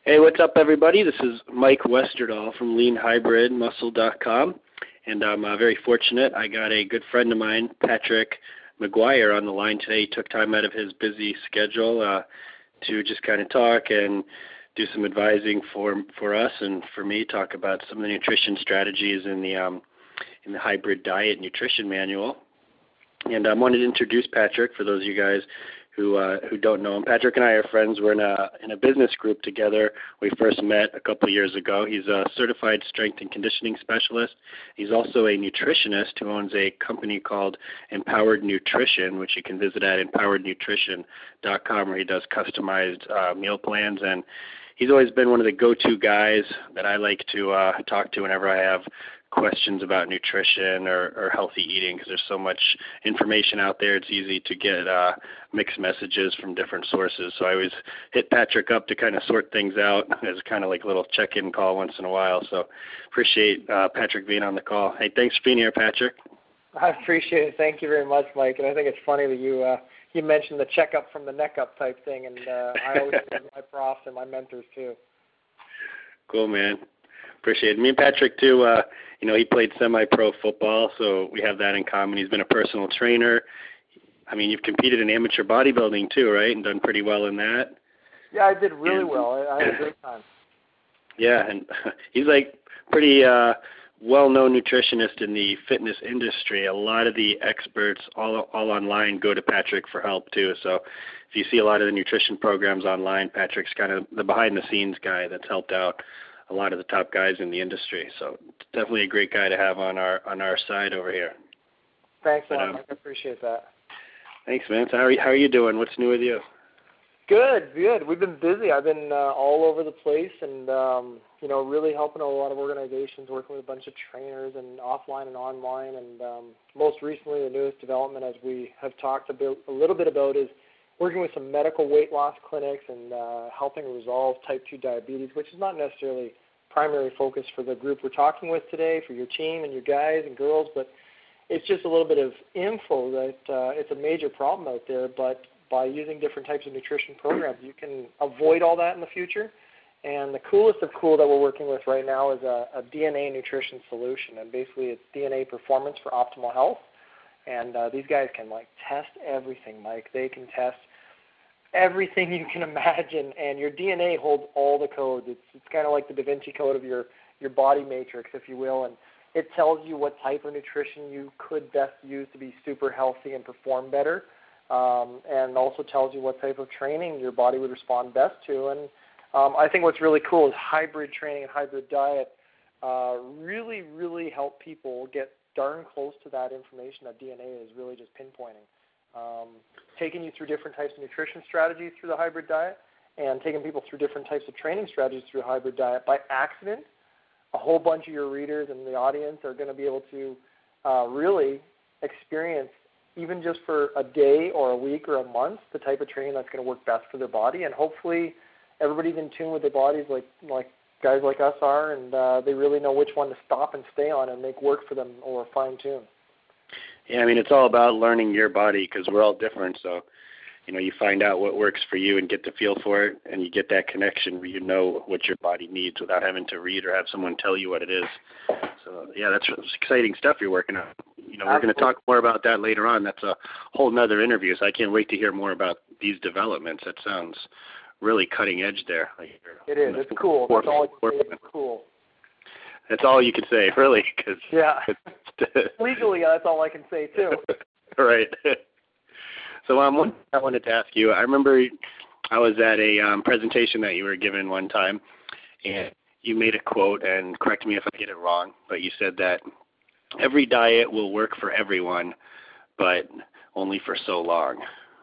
Hey, what's up, everybody? This is Mike Westerdahl from LeanHybridMuscle.com, and I'm very fortunate. I got a good friend of mine, Patrick McGuire, on the line today. He took time out of his busy schedule to just kind of talk and do some advising for us and for me, talk about some of the nutrition strategies in the Hybrid Diet Nutrition Manual. And I wanted to introduce Patrick for those of you guys who don't know him. Patrick and I are friends. We're in a business group together. We first met a couple of years ago. He's a certified strength and conditioning specialist. He's also a nutritionist who owns a company called Empowered Nutrition, which you can visit at empowerednutrition.com, where he does customized meal plans. And he's always been one of the go-to guys that I like to talk to whenever I have questions about nutrition or healthy eating, because there's so much information out there. It's easy to get mixed messages from different sources. So I always hit Patrick up to kind of sort things out as kind of like a little check-in call once in a while. So appreciate Patrick being on the call. Hey, thanks for being here, Patrick. I appreciate it. Thank you very much, Mike. And I think it's funny that you mentioned the checkup from the neck up type thing, and I always do my profs and my mentors too. Cool, man. Appreciate it. Me and Patrick, too, he played semi-pro football, so we have that in common. He's been a personal trainer. I mean, you've competed in amateur bodybuilding, too, right, and done pretty well in that? Yeah, I did really well. I had a great time. Yeah, and he's like pretty well-known nutritionist in the fitness industry. A lot of the experts all online go to Patrick for help, too. So if you see a lot of the nutrition programs online, Patrick's kind of the behind-the-scenes guy that's helped out a lot of the top guys in the industry. So definitely a great guy to have on our side over here. Thanks a lot, Mike. I appreciate that. Thanks, man. So how are you doing? What's new with you? Good. We've been busy. I've been all over the place and, really helping a lot of organizations, working with a bunch of trainers and offline and online. And most recently, the newest development, as we have talked a little bit about, is working with some medical weight loss clinics and helping resolve type 2 diabetes, which is not necessarily primary focus for the group we're talking with today, for your team and your guys and girls, but it's just a little bit of info that it's a major problem out there, but by using different types of nutrition programs, you can avoid all that in the future. And the coolest of cool that we're working with right now is a DNA nutrition solution, and basically it's DNA performance for optimal health. And these guys can, test everything, Mike. They can test everything you can imagine, and your DNA holds all the codes. It's kind of like the Da Vinci Code of your body matrix, if you will, and it tells you what type of nutrition you could best use to be super healthy and perform better, and also tells you what type of training your body would respond best to. And I think what's really cool is hybrid training and hybrid diet really, really help people get darn close to that information that DNA is really just pinpointing. Taking you through different types of nutrition strategies through the hybrid diet and taking people through different types of training strategies through hybrid diet. By accident, a whole bunch of your readers and the audience are going to be able to really experience, even just for a day or a week or a month, the type of training that's going to work best for their body. And hopefully everybody's in tune with their bodies like guys like us are, and they really know which one to stop and stay on and make work for them or fine-tune. Yeah, I mean, it's all about learning your body because we're all different. So, you find out what works for you and get the feel for it, and you get that connection where you know what your body needs without having to read or have someone tell you what it is. So, yeah, that's exciting stuff you're working on. We're going to talk more about that later on. That's a whole nother interview, so I can't wait to hear more about these developments. That sounds really cutting edge there. It is. It's cool. That's all I can say. It's cool. That's all you can say, really. Cause yeah. Legally, that's all I can say, too. Right. So one thing I wanted to ask you, I remember I was at a presentation that you were given one time, and you made a quote, and correct me if I get it wrong, but you said that every diet will work for everyone, but only for so long.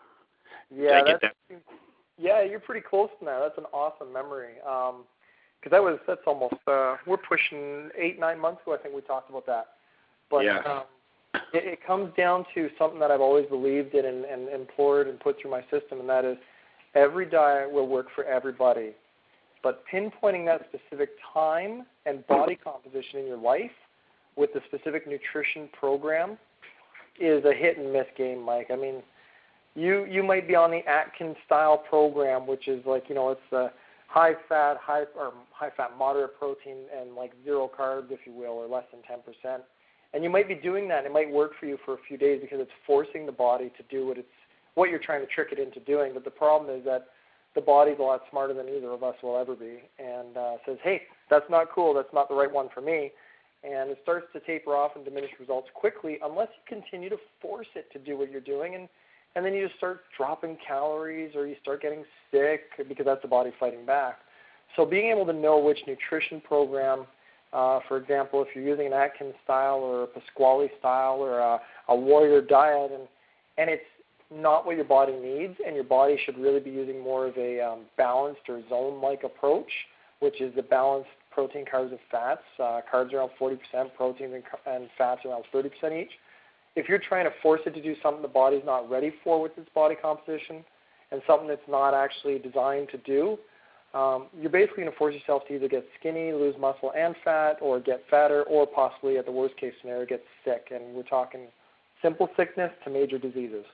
Yeah, Did I get that? Yeah, you're pretty close to that. That's an awesome memory. Because that's almost, we're pushing 8-9 months ago, I think we talked about that. But yeah. It comes down to something that I've always believed in and implored and put through my system, and that is every diet will work for everybody. But pinpointing that specific time and body composition in your life with the specific nutrition program is a hit and miss game, Mike. I mean, you might be on the Atkins style program, which is like, it's high fat, moderate protein, and like zero carbs, if you will, or less than 10%. And you might be doing that. It might work for you for a few days because it's forcing the body to do what you're trying to trick it into doing. But the problem is that the body's a lot smarter than either of us will ever be, and says, hey, that's not cool, that's not the right one for me. And it starts to taper off and diminish results quickly unless you continue to force it to do what you're doing. And then you just start dropping calories or you start getting sick because that's the body fighting back. So being able to know which nutrition program, for example, if you're using an Atkins style or a Pasquale style or a warrior diet, and it's not what your body needs, and your body should really be using more of a balanced or zone-like approach, which is the balanced protein, carbs, and fats. Carbs around 40%, protein and fats around 30% each. If you're trying to force it to do something the body's not ready for with its body composition and something that's not actually designed to do, you're basically going to force yourself to either get skinny, lose muscle and fat, or get fatter, or possibly, at the worst case scenario, get sick. And we're talking simple sickness to major diseases.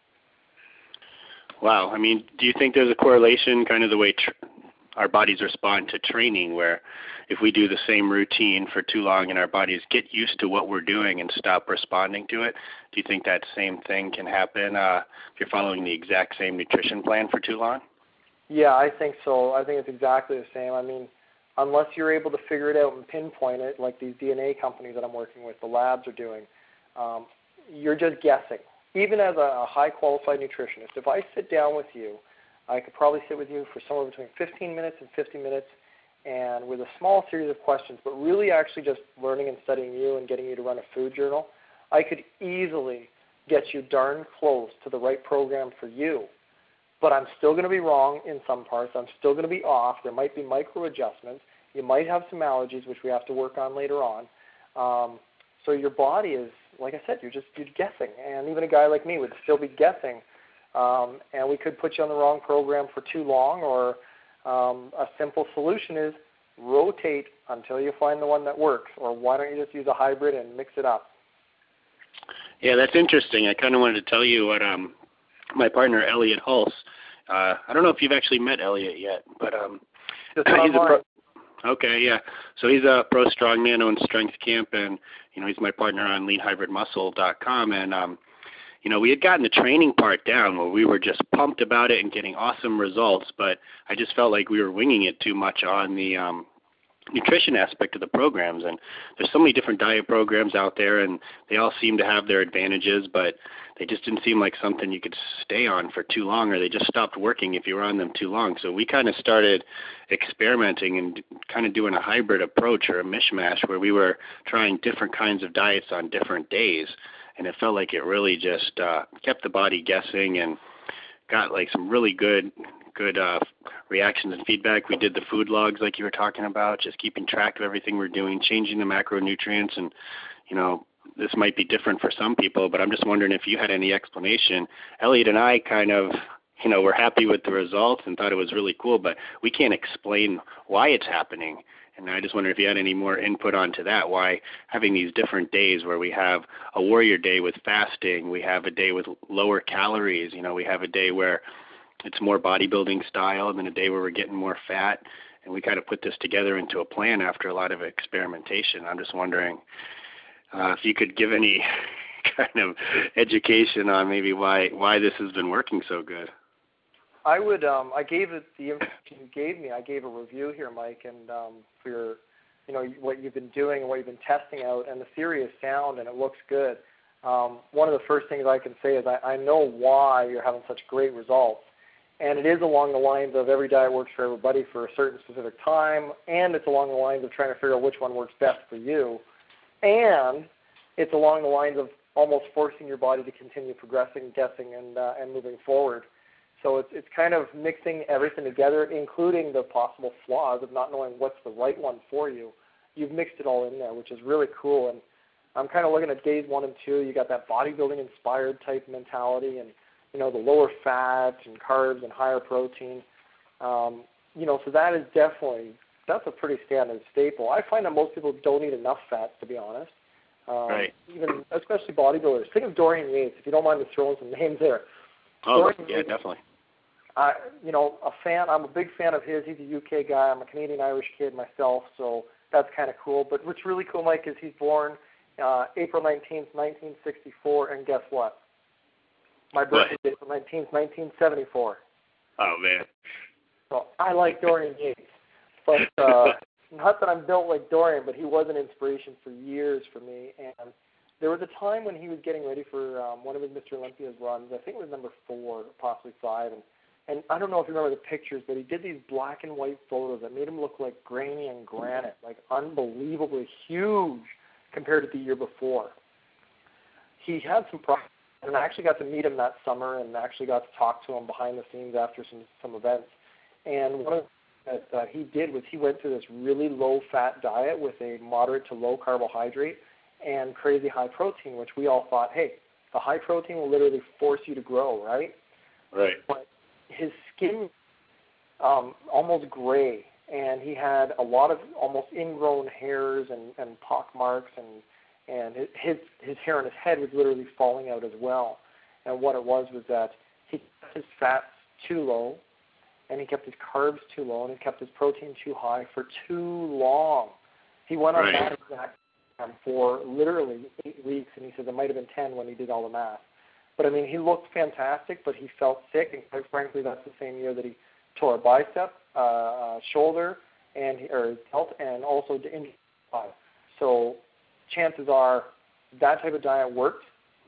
Wow. I mean, do you think there's a correlation, kind of the way our bodies respond to training, where if we do the same routine for too long and our bodies get used to what we're doing and stop responding to it, do you think that same thing can happen if you're following the exact same nutrition plan for too long? Yeah, I think so. I think it's exactly the same. I mean, unless you're able to figure it out and pinpoint it, like these DNA companies that I'm working with, the labs are doing, you're just guessing. Even as a high-qualified nutritionist, if I sit down with you, I could probably sit with you for somewhere between 15 minutes and 50 minutes, and with a small series of questions, but really actually just learning and studying you and getting you to run a food journal, I could easily get you darn close to the right program for you. But I'm still going to be wrong in some parts. I'm still going to be off. There might be micro adjustments. You might have some allergies, which we have to work on later on. So your body is, like I said, you're guessing. And even a guy like me would still be guessing. And we could put you on the wrong program for too long, or a simple solution is rotate until you find the one that works. Or why don't you just use a hybrid and mix it up? Yeah, that's interesting. I kind of wanted to tell you what my partner, Elliot Hulse, I don't know if you've actually met Elliot yet, but he's a pro. Okay, yeah. So he's a pro strongman on Strength Camp, and he's my partner on LeanHybridMuscle.com, and we had gotten the training part down where we were just pumped about it and getting awesome results, but I just felt like we were winging it too much on the nutrition aspect of the programs. And there's so many different diet programs out there, and they all seem to have their advantages, but they just didn't seem like something you could stay on for too long, or they just stopped working if you were on them too long. So we kind of started experimenting and kind of doing a hybrid approach, or a mishmash, where we were trying different kinds of diets on different days. And it felt like it really just kept the body guessing and got like some really good reactions and feedback. We did the food logs like you were talking about, just keeping track of everything we're doing, changing the macronutrients. And, this might be different for some people, but I'm just wondering if you had any explanation. Elliot and I kind of, were happy with the results and thought it was really cool, but we can't explain why it's happening. And I just wonder if you had any more input onto that, why having these different days where we have a warrior day with fasting, we have a day with lower calories, we have a day where it's more bodybuilding style, and then a day where we're getting more fat, and we kind of put this together into a plan after a lot of experimentation. I'm just wondering if you could give any kind of education on maybe why this has been working so good. I would. I gave it the information you gave me. I gave a review here, Mike, and for your, what you've been doing and what you've been testing out, and the theory is sound and it looks good. One of the first things I can say is I know why you're having such great results, and it is along the lines of every diet works for everybody for a certain specific time, and it's along the lines of trying to figure out which one works best for you, and it's along the lines of almost forcing your body to continue progressing, guessing, and moving forward. So it's kind of mixing everything together, including the possible flaws of not knowing what's the right one for you. You've mixed it all in there, which is really cool. And I'm kind of looking at days 1 and 2. You got that bodybuilding-inspired type mentality, and the lower fat and carbs and higher protein. So that is that's a pretty standard staple. I find that most people don't eat enough fats, to be honest. Right. Even especially bodybuilders. Think of Dorian Yates, if you don't mind me throwing some names there. Oh, yeah, definitely. I'm a big fan of his. He's a UK guy. I'm a Canadian-Irish kid myself, so that's kind of cool. But what's really cool, Mike, is he's born April 19th, 1964, and guess what? My birthday is April 19th, 1974. Oh, man. So I like Dorian Yates, but not that I'm built like Dorian, but he was an inspiration for years for me. And there was a time when he was getting ready for one of his Mr. Olympia's runs. I think it was number 4, possibly 5, and I don't know if you remember the pictures, but he did these black and white photos that made him look like grainy and granite, like unbelievably huge compared to the year before. He had some problems, and I actually got to meet him that summer and actually got to talk to him behind the scenes after some events. And one of the things that he did was he went through this really low-fat diet with a moderate to low carbohydrate and crazy high protein, which we all thought, hey, the high protein will literally force you to grow, right? Right. But his skin almost gray, and he had a lot of almost ingrown hairs and pock marks, and his hair on his head was literally falling out as well. And what it was that he kept his fats too low, and he kept his carbs too low, and he kept his protein too high for too long. He went on that exact time for literally 8 weeks, and he says it might have been 10 when he did all the math. But, I mean, he looked fantastic, but he felt sick, and quite frankly, that's the same year that he tore a bicep, shoulder, or delt, and also the injured thigh. So chances are that type of diet worked.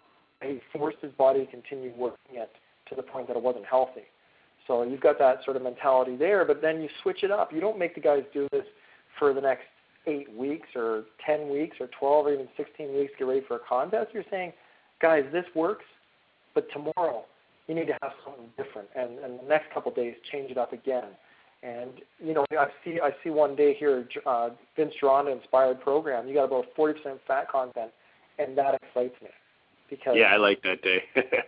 He forced his body to continue working it to the point that it wasn't healthy. So you've got that sort of mentality there, but then you switch it up. You don't make the guys do this for the next 8 weeks or 10 weeks or 12 or even 16 weeks to get ready for a contest. You're saying, guys, this works, but tomorrow you need to have something different, and the next couple of days change it up again. And I see one day here, Vince Gironda inspired program. You got about 40% fat content, and that excites me because I like that day.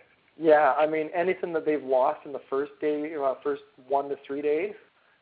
Yeah, I mean anything that they've lost in the first day, first 1 to 3 days,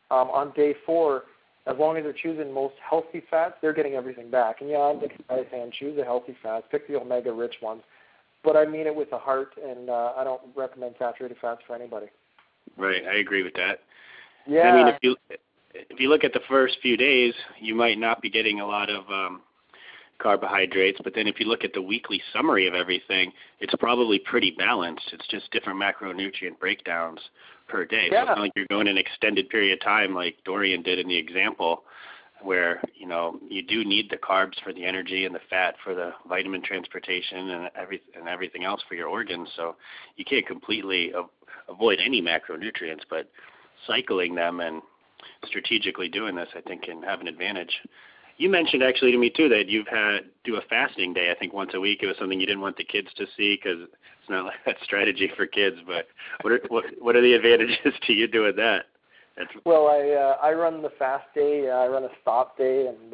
on day 4, as long as they're choosing most healthy fats, they're getting everything back. And I'm the guy saying choose the healthy fats, pick the omega-rich ones. But I mean it with a heart, and I don't recommend saturated fats for anybody. Right, I agree with that. Yeah. I mean, if you look at the first few days, you might not be getting a lot of carbohydrates, but then if you look at the weekly summary of everything, it's probably pretty balanced. It's just different macronutrient breakdowns per day. So it's not like you're going an extended period of time like Dorian did in the example, where you do need the carbs for the energy and the fat for the vitamin transportation and everything else for your organs. So you can't completely avoid any macronutrients, but cycling them and strategically doing this, I think, can have an advantage. You mentioned actually to me too that you've do a fasting day. I think once a week. It was something you didn't want the kids to see because it's not like that strategy for kids. But what are the advantages to you doing that? Well, I run the fast day. I run a stop day, and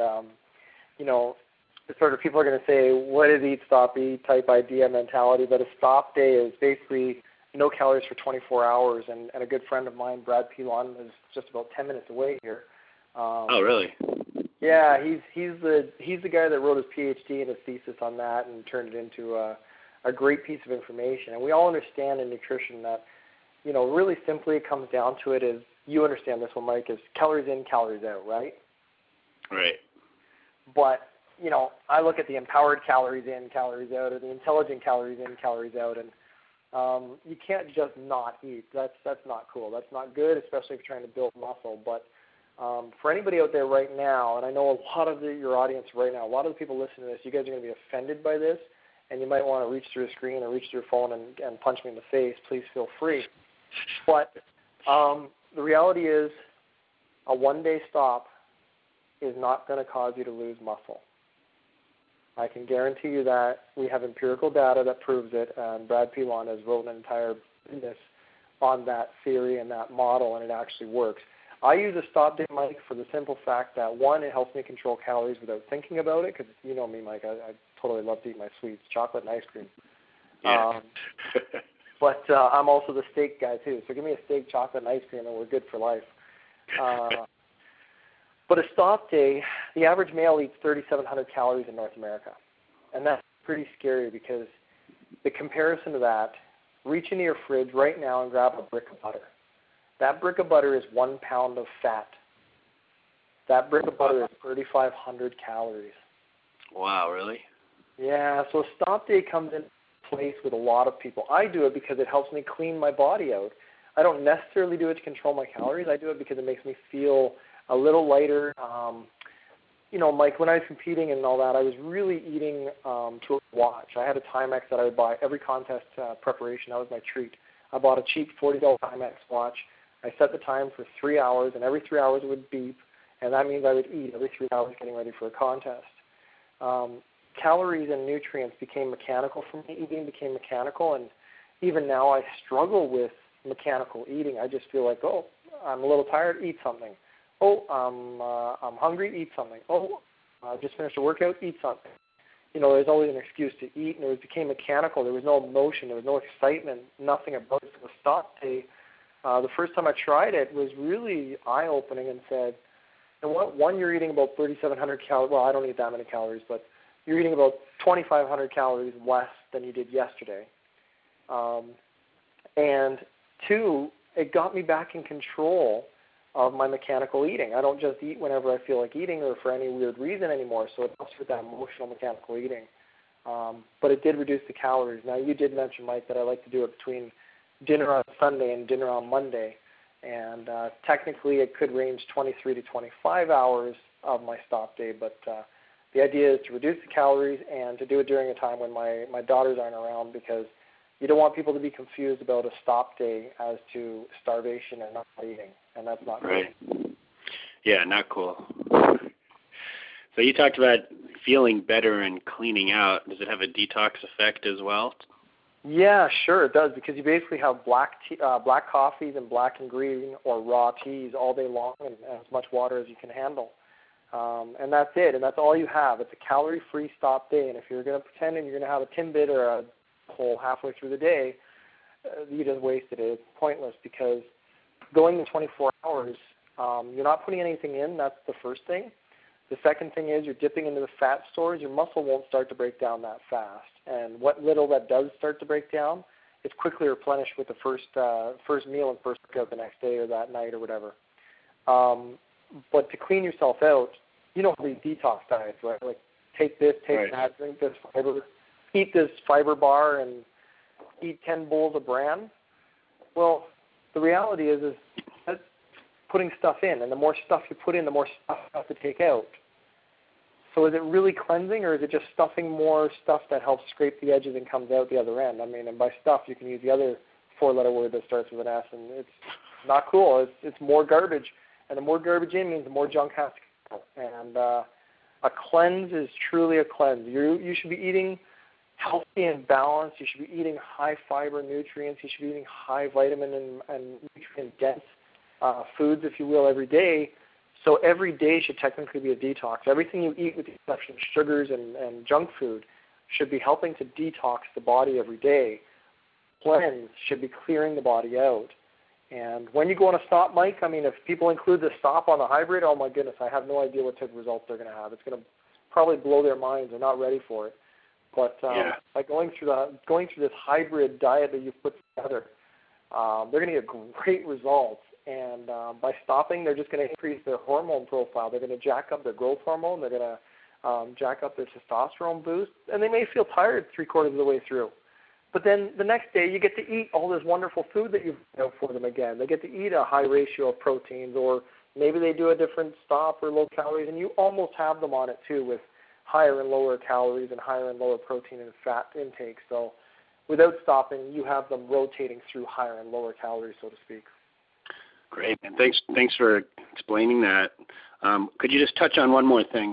sort of people are going to say, "What is eat, stop, eat?" type idea mentality. But a stop day is basically no calories for 24 hours. And a good friend of mine, Brad Pilon, is just about 10 minutes away here. Oh, really? Yeah, he's the guy that wrote his PhD and his thesis on that and turned it into a great piece of information. And we all understand in nutrition that, really simply it comes down to it is, you understand this one, Mike, is calories in, calories out, right? Right. But, I look at the empowered calories in, calories out, or the intelligent calories in, calories out, and you can't just not eat. That's not cool. That's not good, especially if you're trying to build muscle. But for anybody out there right now, and I know a lot of your audience right now, a lot of the people listening to this, you guys are going to be offended by this, and you might want to reach through a screen or reach through your phone and punch me in the face. Please feel free. But the reality is a one-day stop is not going to cause you to lose muscle. I can guarantee you that. We have empirical data that proves it, and Brad Pilon has wrote an entire business on that theory and that model, and it actually works. I use a stop day, Mike, for the simple fact that, one, it helps me control calories without thinking about it, because you know me, Mike, I totally love to eat my sweets, chocolate and ice cream. Yeah. But I'm also the steak guy, too, so give me a steak, chocolate, and ice cream, and we're good for life. But a stop day, the average male eats 3,700 calories in North America, and that's pretty scary because the comparison to that, reach into your fridge right now and grab a brick of butter. That brick of butter is 1 pound of fat. That brick of butter is 3,500 calories. Wow, really? Yeah, so stop day comes in place with a lot of people. I do it because it helps me clean my body out. I don't necessarily do it to control my calories. I do it because it makes me feel a little lighter. Mike, when I was competing and all that, I was really eating to a watch. I had a Timex that I would buy every contest preparation. That was my treat. I bought a cheap $40 Timex watch. I set the time for 3 hours, and every 3 hours it would beep, and that means I would eat every 3 hours getting ready for a contest. Calories and nutrients became mechanical for me. Eating became mechanical, and even now I struggle with mechanical eating. I just feel like, oh, I'm a little tired, eat something. Oh, I'm hungry, eat something. Oh, I just finished a workout, eat something. There's always an excuse to eat, and it became mechanical. There was no emotion. There was no excitement, nothing about it. So the stop day, the first time I tried it was really eye-opening and said, you know what, one, you're eating about 3,700 calories. Well, I don't eat that many calories, but you're eating about 2,500 calories less than you did yesterday. And two, it got me back in control of my mechanical eating. I don't just eat whenever I feel like eating or for any weird reason anymore, so it helps with that emotional mechanical eating. But it did reduce the calories. Now, you did mention, Mike, that I like to do it between dinner on Sunday and dinner on Monday. And technically it could range 23 to 25 hours of my stop day, but the idea is to reduce the calories and to do it during a time when my daughters aren't around, because you don't want people to be confused about a stop day as to starvation and not eating, and that's not right. Cool. Yeah, not cool. So you talked about feeling better and cleaning out. Does it have a detox effect as well? Yeah, sure it does, because you basically have black coffees and black and green or raw teas all day long, and as much water as you can handle. And that's it, and that's all you have. It's a calorie-free stop day, and if you're going to pretend and you're going to have a Timbit or a whole halfway through the day, you just wasted it. It's pointless, because going to 24 hours, you're not putting anything in. That's the first thing. The second thing is you're dipping into the fat stores. Your muscle won't start to break down that fast. And what little that does start to break down, it's quickly replenished with the first meal and first workout the next day or that night or whatever. But to clean yourself out, these detox diets, right? Like take this, take right. that, drink this fiber, eat this fiber bar, and eat 10 bowls of bran. Well, the reality is that's putting stuff in, and the more stuff you put in, the more stuff you have to take out. So is it really cleansing, or is it just stuffing more stuff that helps scrape the edges and comes out the other end? I mean, and by stuff, you can use the other four-letter word that starts with an S, and it's not cool. It's more garbage, and the more garbage in means the more junk has to go. And a cleanse is truly a cleanse. You should be eating healthy and balanced. You should be eating high-fiber nutrients. You should be eating high vitamin and nutrient-dense foods, if you will, every day. So every day should technically be a detox. Everything you eat, with the exception of sugars and junk food, should be helping to detox the body every day. Cleanse should be clearing the body out. And when you go on a stop, Mike, I mean, if people include the stop on the hybrid, oh my goodness, I have no idea what type of results they're going to have. It's going to probably blow their minds. They're not ready for it. But by going through this hybrid diet that you've put together, they're going to get great results. And by stopping, they're just going to increase their hormone profile. They're going to jack up their growth hormone. They're going to jack up their testosterone boost. And they may feel tired 3/4 of the way through. But then the next day, you get to eat all this wonderful food that you've made for them again. They get to eat a high ratio of proteins, or maybe they do a different stop or low calories, and you almost have them on it too, with higher and lower calories and higher and lower protein and fat intake. So without stopping, you have them rotating through higher and lower calories, so to speak. Great, and thanks for explaining that. Could you just touch on one more thing?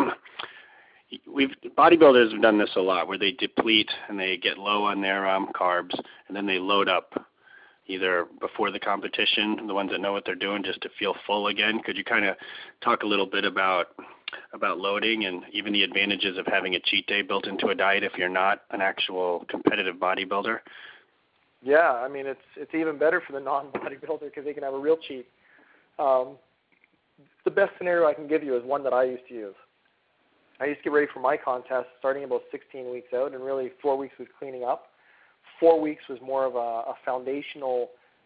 Bodybuilders have done this a lot, where they deplete and they get low on their carbs, and then they load up either before the competition, the ones that know what they're doing, just to feel full again. Could you kind of talk a little bit about loading and even the advantages of having a cheat day built into a diet if you're not an actual competitive bodybuilder? Yeah, I mean, it's even better for the non-bodybuilder, because they can have a real cheat. The best scenario I can give you is one that I used to use. I used to get ready for my contest starting about 16 weeks out, and really 4 weeks was cleaning up. 4 weeks was more of a foundational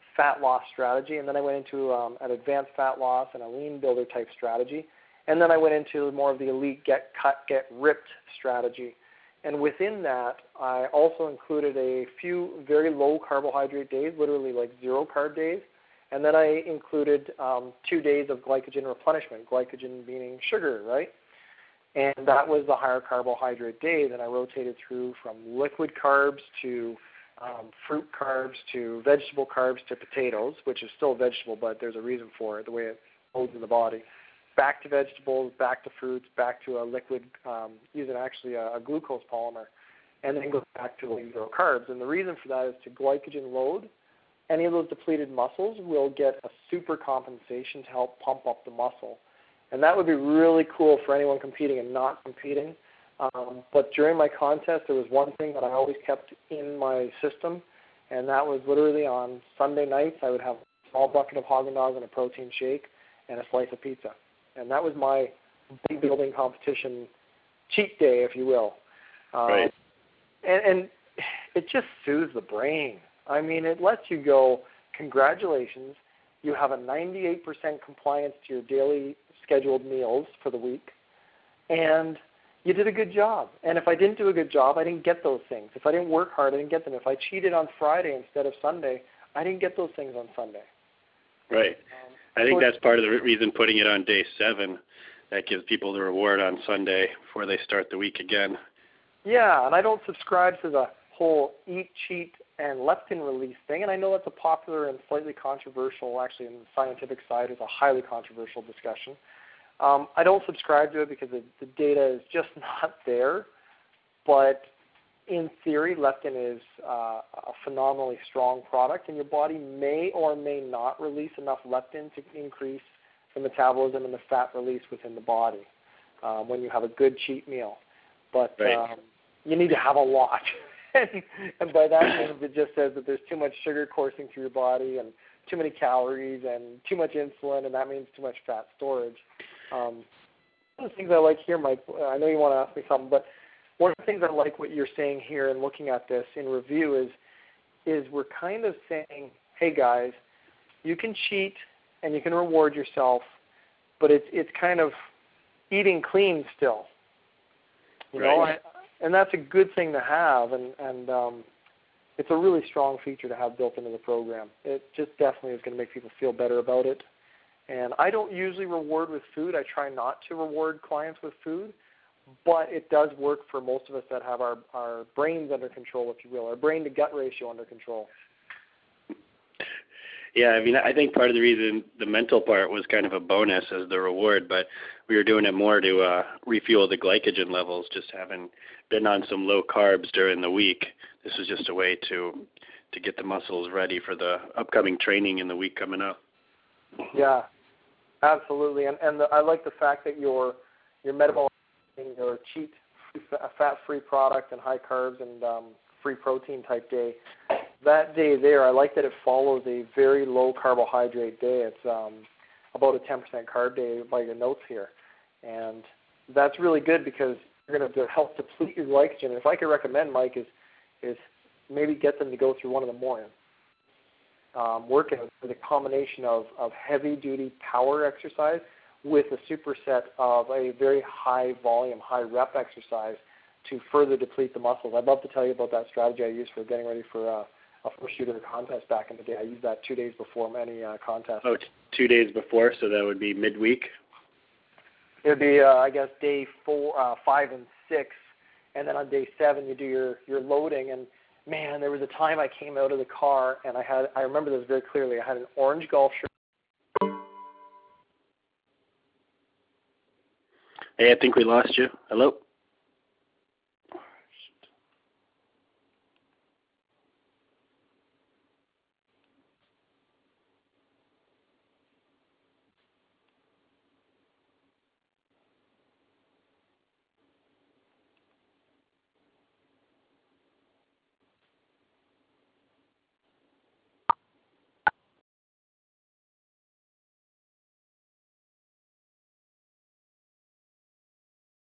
fat loss strategy, and then I went into an advanced fat loss and a lean builder type strategy, and then I went into more of the elite get cut, get ripped strategy. And within that, I also included a few very low carbohydrate days, literally like 0 carb days, and then I included 2 days of glycogen replenishment, glycogen meaning sugar, right? And that was the higher carbohydrate days, and I rotated through from liquid carbs to fruit carbs to vegetable carbs to potatoes, which is still vegetable, but there's a reason for it, the way it holds in the body. Back to vegetables, back to fruits, back to a liquid, using actually a glucose polymer, and then go back to like 0 carbs. And the reason for that is to glycogen load. Any of those depleted muscles will get a super compensation to help pump up the muscle. And that would be really cool for anyone competing and not competing. But during my contest, there was one thing that I always kept in my system, and that was literally on Sunday nights, I would have a small bucket of Haagen-Dazs and a protein shake and a slice of pizza. And that was my big building competition cheat day, if you will. Right. And it just soothes the brain. I mean, it lets you go, congratulations, you have a 98% compliance to your daily scheduled meals for the week, and you did a good job. And if I didn't do a good job, I didn't get those things. If I didn't work hard, I didn't get them. If I cheated on Friday instead of Sunday, I didn't get those things on Sunday. Right. I think that's part of the reason putting it on day 7. That gives people the reward on Sunday before they start the week again. Yeah, and I don't subscribe to the whole eat, cheat, and leptin release thing. And I know that's a popular and slightly controversial, actually in the scientific side, is a highly controversial discussion. I don't subscribe to it because the data is just not there. But in theory, leptin is a phenomenally strong product, and your body may or may not release enough leptin to increase the metabolism and the fat release within the body when you have a good cheat meal. But right. You need to have a lot. And by that means, it just says that there's too much sugar coursing through your body and too many calories and too much insulin, and that means too much fat storage. One of the things I like here, Mike, I know you want to ask me something, but one of the things I like what you're saying here and looking at this in review is we're kind of saying, hey guys, you can cheat and you can reward yourself, but it's kind of eating clean still. You know, and that's a good thing to have, and it's a really strong feature to have built into the program. It just definitely is going to make people feel better about it. And I don't usually reward with food. I try not to reward clients with food, but it does work for most of us that have our brains under control, if you will, our brain-to-gut ratio under control. Yeah, I mean, I think part of the reason the mental part was kind of a bonus as the reward, but we were doing it more to refuel the glycogen levels, just having been on some low carbs during the week. This was just a way to get the muscles ready for the upcoming training in the week coming up. Yeah, absolutely. And I like the fact that your metabolic, your cheat, fat-free product and high carbs and free protein type day, that day there, I like that it follows a very low carbohydrate day. It's about a 10% carb day by your notes here. And that's really good because you're going to help deplete your glycogen. And if I could recommend, Mike, is maybe get them to go through one of the morning workouts with a combination of heavy-duty power exercise with a superset of a very high volume, high rep exercise to further deplete the muscles. I'd love to tell you about that strategy I used for getting ready for a first shooter contest back in the day. I used that 2 days before any contest. Oh, 2 days before, so that would be midweek? It would be, I guess, day 4, 5, and 6, and then on day 7 you do your loading. And man, there was a time I came out of the car and I remember this very clearly. I had an orange golf shirt. Hey, I think we lost you. Hello?